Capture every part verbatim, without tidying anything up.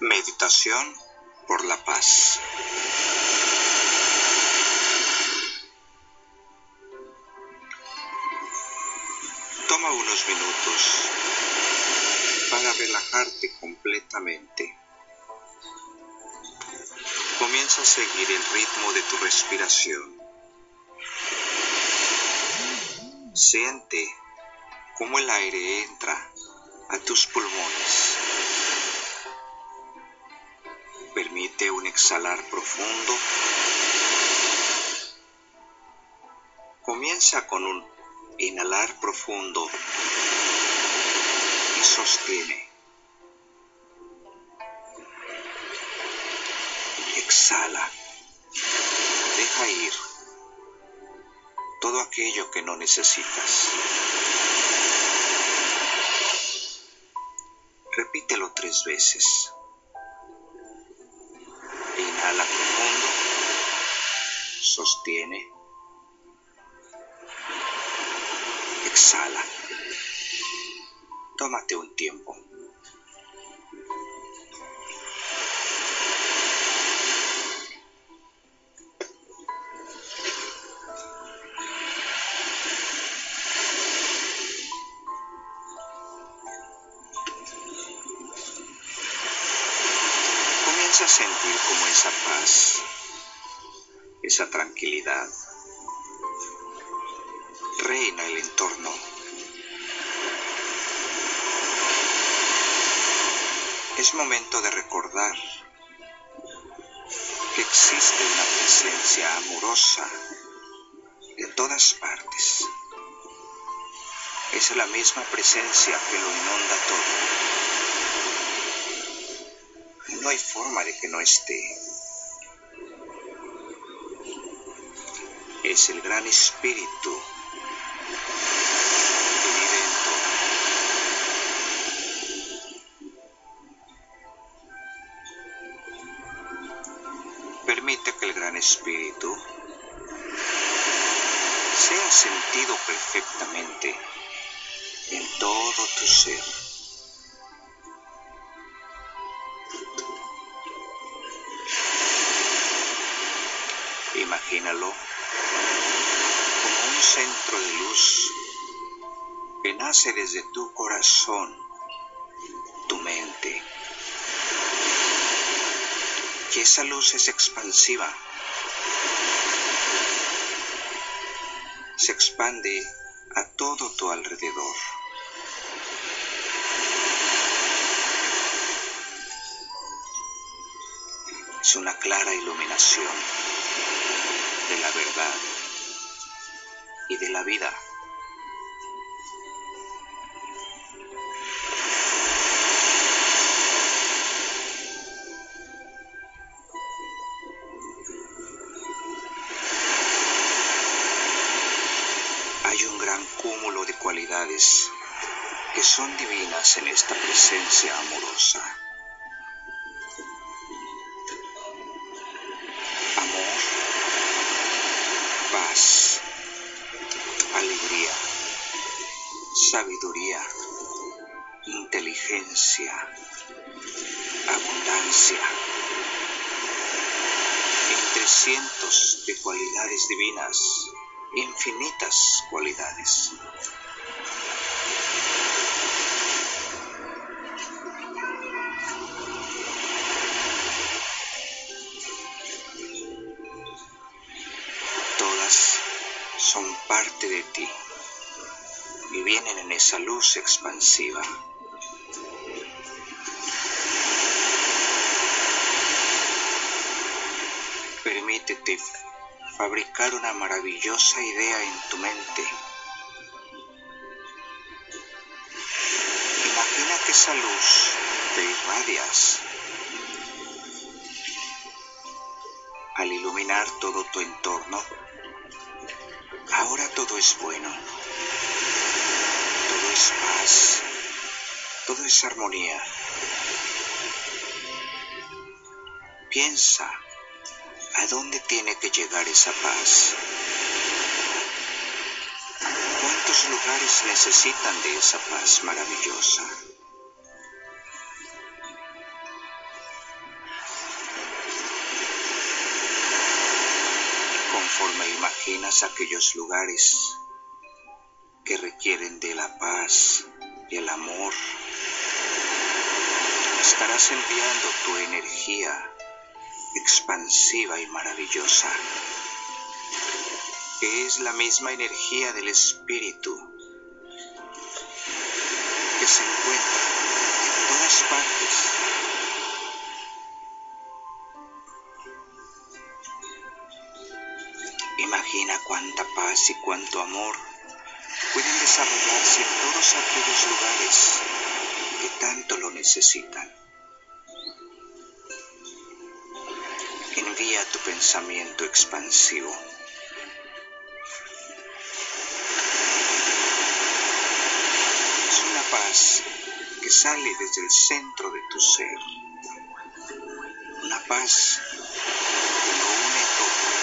Meditación por la paz. Toma unos minutos para relajarte completamente. Comienza a seguir el ritmo de tu respiración. Siente cómo el aire entra a tus pulmones. Permite un exhalar profundo. Comienza con un inhalar profundo y sostiene. Exhala. Deja ir todo aquello que no necesitas. Repítelo tres veces. Inhala profundo. Sostiene. Exhala. Tómate un tiempo. Comienza a sentir como esa paz, esa tranquilidad reina el entorno. Es momento de recordar que existe una presencia amorosa en todas partes. Es la misma presencia que lo inunda todo. No hay forma de que no esté. Es el gran espíritu que vive en todo. Permite que el gran espíritu sea sentido perfectamente en todo tu ser. Imagínalo como un centro de luz que nace desde tu corazón, tu mente. Y esa luz es expansiva. Se expande a todo tu alrededor. Es una clara iluminación de la verdad y de la vida. Hay un gran cúmulo de cualidades que son divinas en esta presencia amorosa. Amor, paz, alegría, sabiduría, inteligencia, abundancia, entre cientos de cualidades divinas, infinitas cualidades. Todas son parte de ti y vienen en esa luz expansiva. Permítete fabricar una maravillosa idea en tu mente. Imagina que esa luz te irradias. Al iluminar todo tu entorno, ahora todo es bueno. Todo es paz. Todo es armonía. Piensa, ¿a dónde tiene que llegar esa paz? ¿Cuántos lugares necesitan de esa paz maravillosa? conforme imaginas aquellos lugares que requieren de la paz y el amor, estarás enviando tu energía expansiva y maravillosa, que es la misma energía del espíritu que se encuentra en todas partes. Imagina cuánta paz y cuánto amor pueden desarrollarse en todos aquellos lugares que tanto lo necesitan. Envía tu pensamiento expansivo. Es una paz que sale desde el centro de tu ser. Una paz que lo une todo.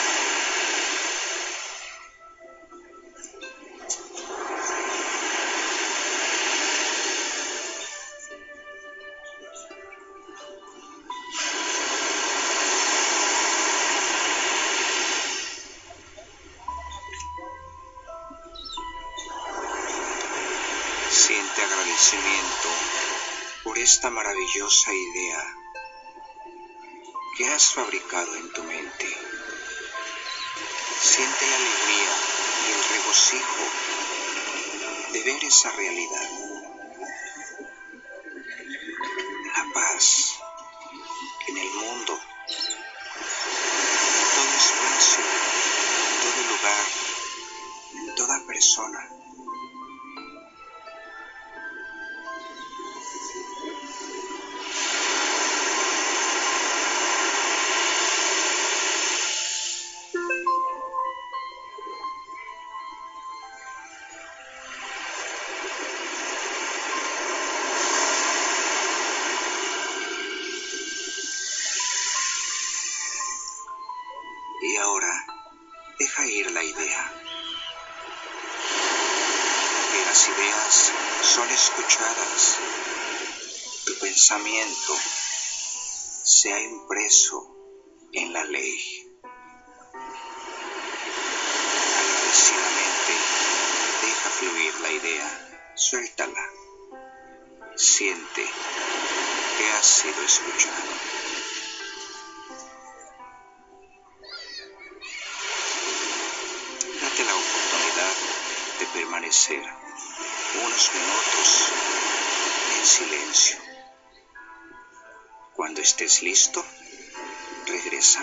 Siente agradecimiento por esta maravillosa idea que has fabricado en tu mente. Siente la alegría y el regocijo de ver esa realidad. La paz en el mundo, en todo espacio, en todo lugar, en toda persona. Y ahora, deja ir la idea. Que las ideas son escuchadas. Tu pensamiento se ha impreso en la ley. Agradecidamente, deja fluir la idea. Suéltala. Siente que has sido escuchado. Date la oportunidad de permanecer unos minutos en silencio. Cuando estés listo, regresa.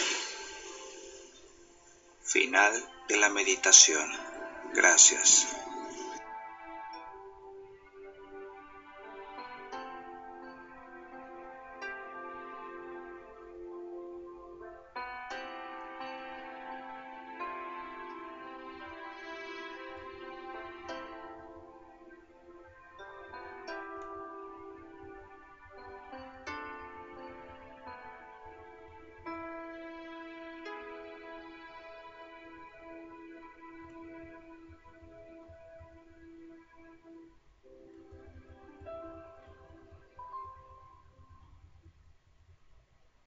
Final de la meditación. Gracias.